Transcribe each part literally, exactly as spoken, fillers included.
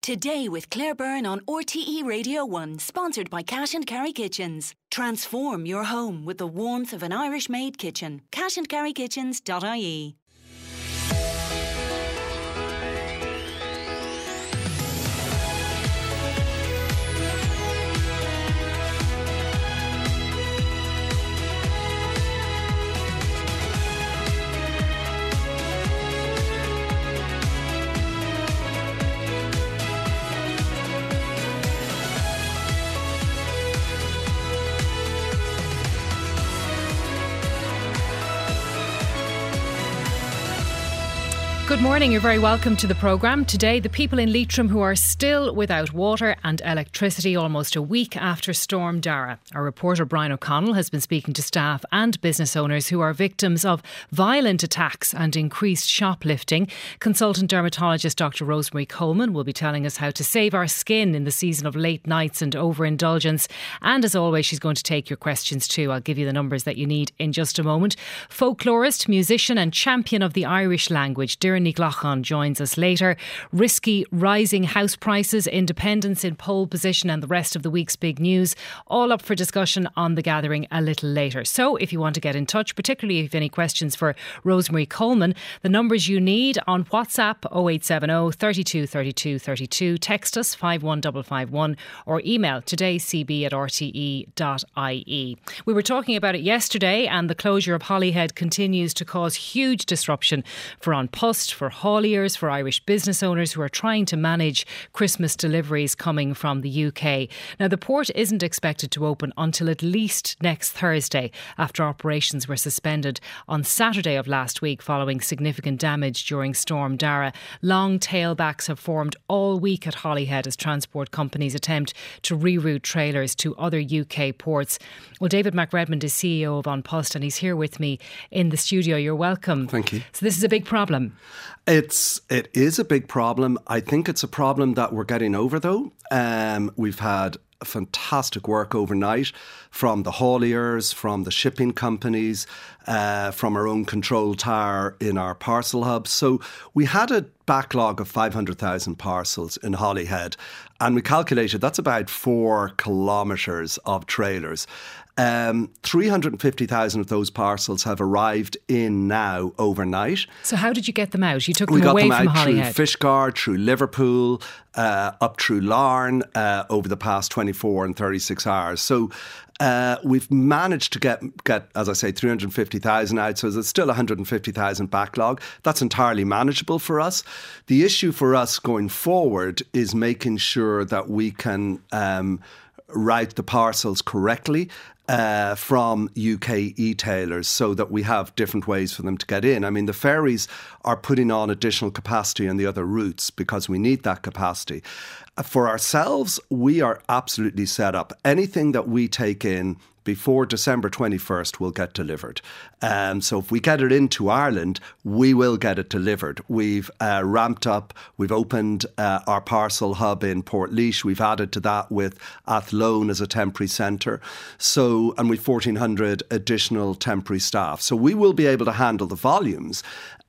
Today with Claire Byrne on R T E Radio one, sponsored by Cash and Carry Kitchens. Transform your home with the warmth of an Irish-made kitchen. cash and carry kitchens dot I E. Good morning, you're very welcome to the programme. Today, the people in Leitrim who are still without water and electricity almost a week after Storm Dara. Our reporter Brian O'Connell has been speaking to staff and business owners who are victims of violent attacks and increased shoplifting. Consultant dermatologist Doctor Rosemary Coleman will be telling us how to save our skin in the season of late nights and overindulgence. And as always, she's going to take your questions too. I'll give you the numbers that you need in just a moment. Folklorist, musician and champion of the Irish language, Doireann Ní Ghlacháin joins us later. Risky rising house prices, independence in pole position and the rest of the week's big news, all up for discussion on The Gathering a little later. So if you want to get in touch, particularly if you have any questions for Rosemary Coleman, the numbers you need on WhatsApp oh eight seven oh, thirty-two thirty-two thirty-two, text us five one five five one or email todaycb at r t e dot I E. We were talking about it yesterday and the closure of Holyhead continues to cause huge disruption for An Post, for hauliers, for Irish business owners who are trying to manage Christmas deliveries coming from the U K. Now, the port isn't expected to open until at least next Thursday after operations were suspended on Saturday of last week following significant damage during Storm Dara. Long tailbacks have formed all week at Holyhead as transport companies attempt to reroute trailers to other U K ports. Well, David McRedmond is C E O of An Post and he's here with me in the studio. You're welcome. Thank you. So this is a big problem. It's it is a big problem. I think it's a problem that we're getting over, though. Um, we've had fantastic work overnight from the hauliers, from the shipping companies, uh, from our own control tower in our parcel hub. So we had a backlog of five hundred thousand parcels in Holyhead, and we calculated that's about four kilometres of trailers. Um, three hundred fifty thousand of those parcels have arrived in now overnight. So how did you get them out? You took we them away them from out Holyhead? Through Fishguard, through Liverpool, uh, up through Larne uh, over the past twenty-four and thirty-six hours. So uh, we've managed to get, get, as I say, three hundred fifty thousand out. So there's still one hundred fifty thousand backlog. That's entirely manageable for us. The issue for us going forward is making sure that we can um, route the parcels correctly Uh, from U K e-tailers so that we have different ways for them to get in. I mean, the ferries are putting on additional capacity on the other routes because we need that capacity. For ourselves, we are absolutely set up. Anything that we take in before December twenty-first will get delivered. Um, so if we get it into Ireland, we will get it delivered. We've uh, ramped up, we've opened uh, our parcel hub in Portlaoise. We've added to that with Athlone as a temporary centre. So, and we've fourteen hundred additional temporary staff. So we will be able to handle the volumes.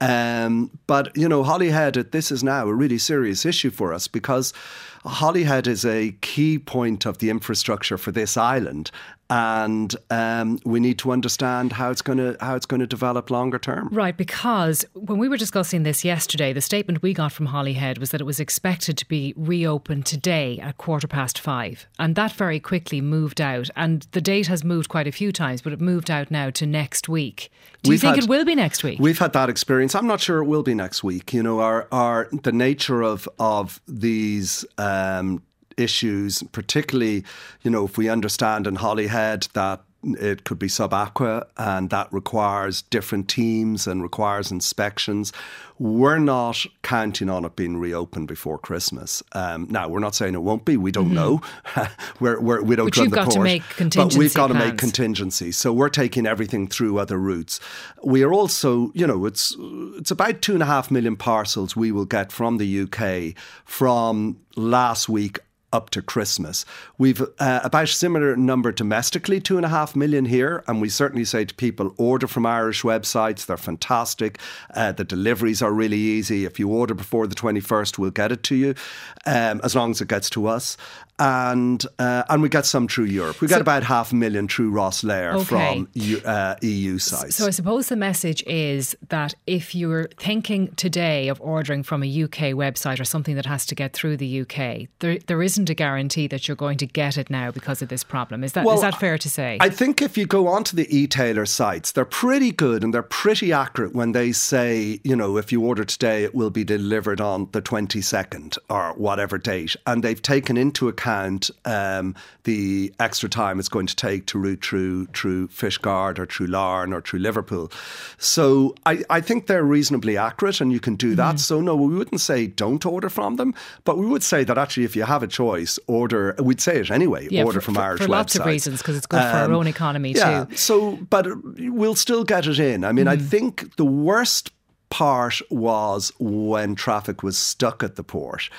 Um, but, you know, Holyhead, this is now a really serious issue for us because Holyhead is a key point of the infrastructure for this island. And um, we need to understand how it's going to how it's going to develop longer term. Right, because when we were discussing this yesterday, the statement we got from Holyhead was that it was expected to be reopened today at quarter past five. And that very quickly moved out. And the date has moved quite a few times, but it moved out now to next week. Do you We've think had, it will be next week? We've had that experience. I'm not sure it will be next week. You know, our our the nature of of these um issues, particularly, you know, if we understand in Holyhead that it could be sub-aqua and that requires different teams and requires inspections. We're not counting on it being reopened before Christmas. Um, now, we're not saying it won't be. We don't mm-hmm. know. we're, we're, we don't but run you've the got port, to make contingency but we've got plans. to make contingencies. So we're taking everything through other routes. We are also, you know, it's it's about two and a half million parcels we will get from the U K from last week up to Christmas. We've uh, about a similar number domestically, two and a half million here, and we certainly say to people, order from Irish websites. They're fantastic. Uh, the deliveries are really easy. If you order before the twenty-first, we'll get it to you, um, as long as it gets to us. And uh, and we get some through Europe. We get so, about half a million through Rosslare okay. from uh, E U sites. So I suppose the message is that if you're thinking today of ordering from a U K website or something that has to get through the U K, there there isn't a guarantee that you're going to get it now because of this problem. Is that well, is that fair to say? I think if you go onto the e-tailer sites, they're pretty good and they're pretty accurate when they say, you know, if you order today, it will be delivered on the twenty-second or whatever date. And they've taken into account Um, the extra time it's going to take to route through through Fishguard or through Larne or through Liverpool. So I, I think they're reasonably accurate and you can do that. Mm. So no, we wouldn't say don't order from them, but we would say that actually if you have a choice, order, we'd say it anyway, yeah, order for, from for, Irish for websites. For lots of reasons, because it's good um, for our own economy yeah, too. So, but we'll still get it in. I mean, mm. I think the worst part was when traffic was stuck at the port.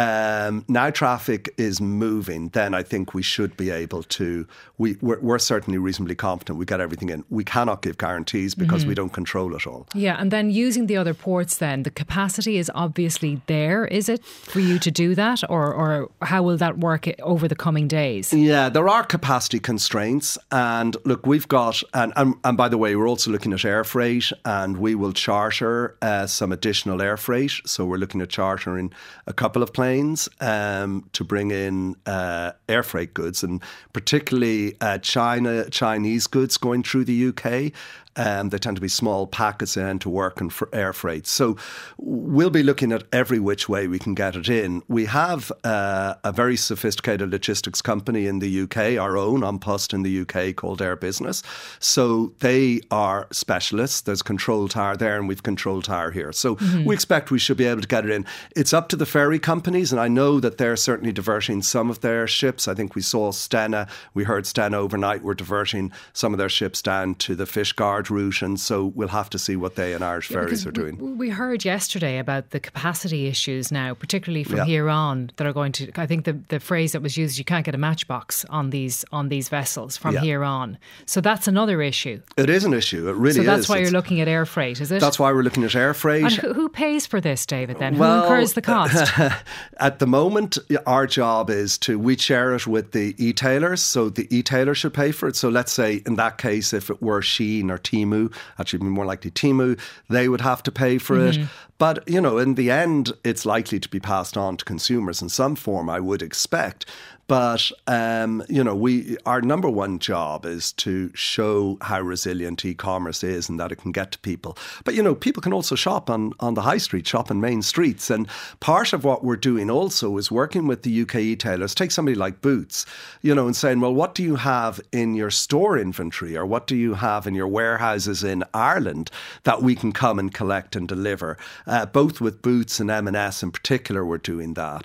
Um, now traffic is moving, then I think we should be able to, we, we're, we're certainly reasonably confident we get everything in. We cannot give guarantees because mm-hmm. we don't control it all. Yeah, and then using the other ports then, the capacity is obviously there, is it, for you to do that? Or, or how will that work over the coming days? Yeah, there are capacity constraints. And look, we've got, and, and, and by the way, we're also looking at air freight and we will charter uh, some additional air freight. So we're looking at chartering a couple of planes um, to bring in uh, air freight goods, and particularly uh, China Chinese goods going through the U K. Um, they tend to be small packets in to work in for air freight. So we'll be looking at every which way we can get it in. We have uh, a very sophisticated logistics company in the U K, our own, An Post in the U K, called Air Business. So they are specialists. There's Control Tower there and we've Control Tower here. So mm-hmm. we expect we should be able to get it in. It's up to the ferry companies, and I know that they're certainly diverting some of their ships. I think we saw Stena, we heard Stena overnight were diverting some of their ships down to the Fishguard route, and so we'll have to see what they and Irish yeah, ferries are doing. We heard yesterday about the capacity issues now, particularly from yeah. here on, that are going to, I think the, the phrase that was used, you can't get a matchbox on these on these vessels from yeah. here on. So that's another issue. It is an issue, it really is. So that's is. why it's, you're looking at air freight, is it? That's why we're looking at air freight. And who, who pays for this, David, then? Well, who incurs the cost? At the moment, our job is to, we share it with the e-tailers, so the e-tailer should pay for it. So let's say in that case, if it were Shein or Temu, actually be more likely Temu, they would have to pay for mm-hmm. it. But, you know, in the end, it's likely to be passed on to consumers in some form, I would expect. But, um, you know, we our number one job is to show how resilient e-commerce is and that it can get to people. But, you know, people can also shop on, on the high street, shop in main streets. And part of what we're doing also is working with the U K e-tailers. Take somebody like Boots, you know, and saying, well, what do you have in your store inventory, or what do you have in your warehouses in Ireland that we can come and collect and deliver? Uh, both with Boots and M and S in particular, we're doing that.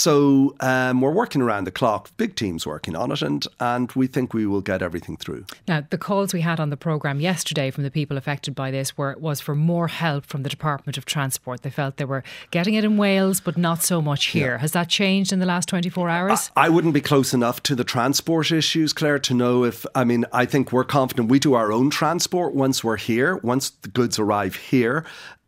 So um, we're working around the clock. Big teams working on it, and and we think we will get everything through. Now, the calls we had on the programme yesterday from the people affected by this were was for more help from the Department of Transport. They felt they were getting it in Wales, but not so much here. Yeah. Has that changed in the last twenty-four hours? I, I wouldn't be close enough to the transport issues, Claire, to know if, I mean, I think we're confident we do our own transport once we're here, once the goods arrive here.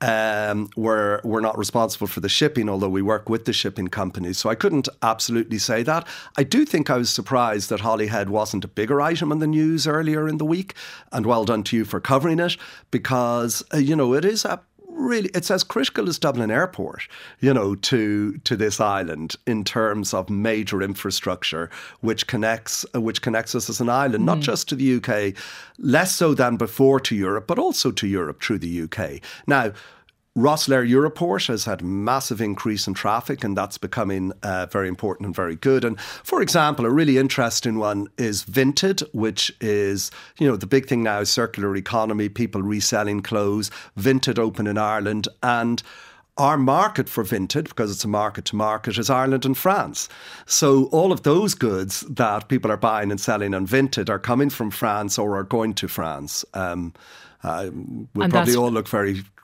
Um, we're, we're not responsible for the shipping, although we work with the shipping companies. So I couldn't absolutely say that. I do think I was surprised that Holyhead wasn't a bigger item in the news earlier in the week. And well done to you for covering it, because, uh, you know, it is a really, it's as critical as Dublin Airport, you know, to to this island in terms of major infrastructure, which connects uh, which connects us as an island, mm. not just to the U K, less so than before to Europe, but also to Europe through the U K. Now, Rosslare Europort has had a massive increase in traffic, and that's becoming uh, very important and very good. And for example, a really interesting one is Vinted, which is, you know, the big thing now is circular economy, people reselling clothes. Vinted open in Ireland, and our market for Vinted, because it's a market to market, is Ireland and France. So all of those goods that people are buying and selling on Vinted are coming from France or are going to France. Um, uh, we'll and probably all look very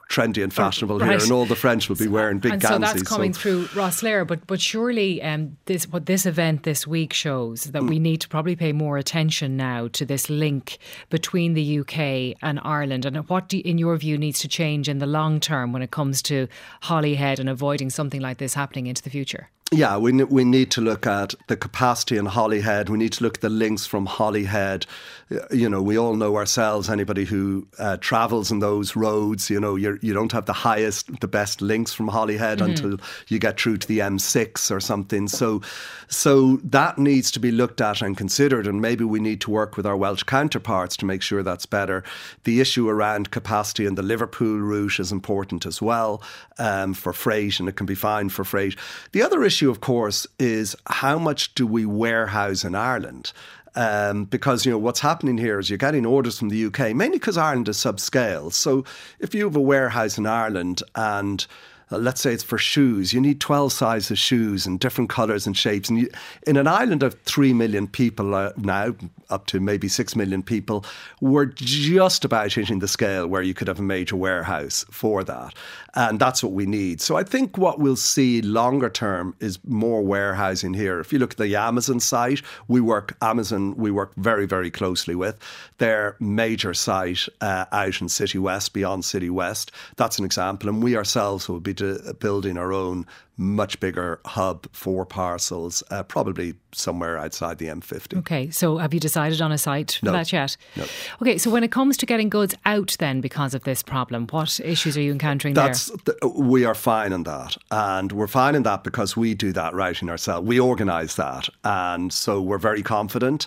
trendy and fashionable right. here, and all the French will be wearing big and gansies. So that's coming so. through Rosslare, but but surely um, this what this event this week shows that mm. we need to probably pay more attention now to this link between the U K and Ireland, and what, do you, in your view, needs to change in the long term when it comes to Holyhead and avoiding something like this happening into the future? Yeah, we we need to look at the capacity in Holyhead. We need to look at the links from Holyhead. You know, we all know ourselves, anybody who uh, travels in those roads, you know, you're, you don't have the highest, the best links from Holyhead mm-hmm. until you get through to the M six or something. So, so that needs to be looked at and considered, and maybe we need to work with our Welsh counterparts to make sure that's better. The issue around capacity in the Liverpool route is important as well um, for freight, and it can be fine for freight. The other issue issue, of course, is how much do we warehouse in Ireland? Um, because, you know, what's happening here is you're getting orders from the U K, mainly because Ireland is subscale. So if you have a warehouse in Ireland and Uh, let's say it's for shoes, you need twelve sizes of shoes in different colours and shapes. And you, in an island of three million people uh, now, up to maybe six million people, we're just about hitting the scale where you could have a major warehouse for that. And that's what we need. So I think what we'll see longer term is more warehousing here. If you look at the Amazon site, we work, Amazon, we work very, very closely with their major site uh, out in City West, beyond City West. That's an example. And we ourselves will be building our own much bigger hub for parcels, uh, probably somewhere outside the M fifty. Okay, so have you decided on a site for no. that yet? No. Okay, so when it comes to getting goods out then because of this problem, what issues are you encountering That's, there? The, we are fine in that. And we're fine in that because we do that routing ourselves. We organise that. And so we're very confident.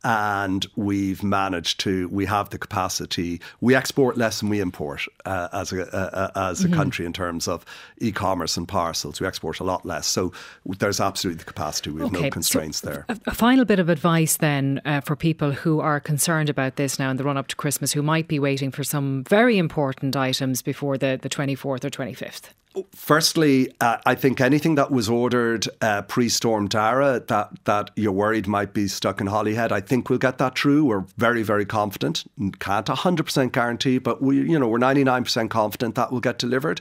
And we've managed to, we have the capacity. We export less than we import uh, as a, uh, as a mm-hmm. country in terms of e-commerce and parcels. We export a lot less. So there's absolutely the capacity. We have okay. no constraints so there. A, a final bit of advice then uh, for people who are concerned about this now in the run up to Christmas, who might be waiting for some very important items before the, the twenty-fourth or twenty-fifth. Firstly, uh, I think anything that was ordered uh, pre-Storm Dara that, that you're worried might be stuck in Holyhead, I think we'll get that through. We're very, very confident. Can't one hundred percent guarantee, but we, you know, we're ninety-nine percent confident that will get delivered.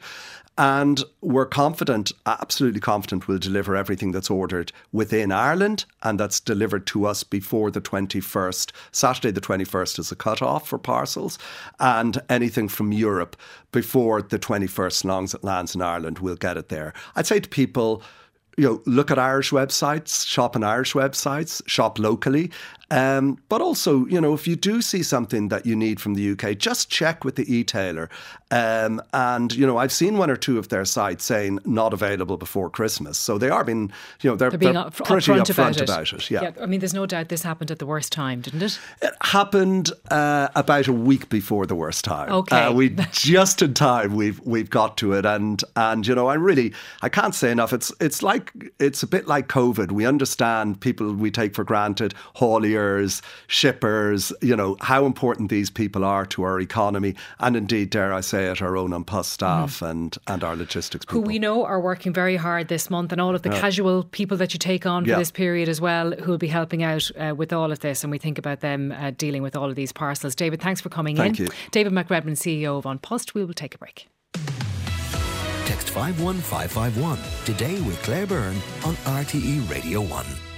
And we're confident, absolutely confident, we'll deliver everything that's ordered within Ireland, and that's delivered to us before the twenty-first. Saturday the twenty-first is a cut-off for parcels, and anything from Europe before the twenty-first, as long as it lands in Ireland, we'll get it there. I'd say to people, you know, look at Irish websites, shop on Irish websites, shop locally. Um, but also, you know, if you do see something that you need from the U K, just check with the e-tailer. Um, and, you know, I've seen one or two of their sites saying not available before Christmas. So they are being, you know, they're, they're, being they're up, pretty upfront, upfront about, it. about it. Yeah. yeah. I mean, there's no doubt this happened at the worst time, didn't it? It happened uh, about a week before the worst time. Okay. Uh, we just in time we've we've got to it. And, and you know, I really, I can't say enough. It's, it's like, it's a bit like COVID. We understand people we take for granted, hauliers, shippers, you know, how important these people are to our economy, and indeed, dare I say it, our own An Post staff mm. and, and our logistics people. Who we know are working very hard this month, and all of the yeah. casual people that you take on for yeah. this period as well, who will be helping out uh, with all of this, and we think about them uh, dealing with all of these parcels. David, thanks for coming Thank in. You. David McRedmond, C E O of An Post. We will take a break. Text five one five five one today with Claire Byrne on R T E Radio one.